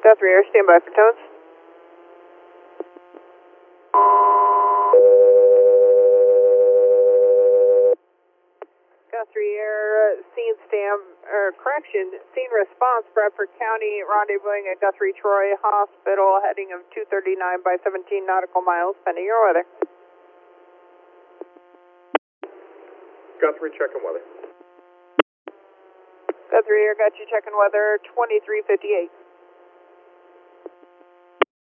Guthrie Air, stand by for tones. Guthrie Air, scene scene response, Bradford County, rendezvousing at Guthrie Troy Hospital, heading of 239 by 17 nautical miles, pending your weather. Guthrie, checking weather. Guthrie Air, got you checking weather, 2358.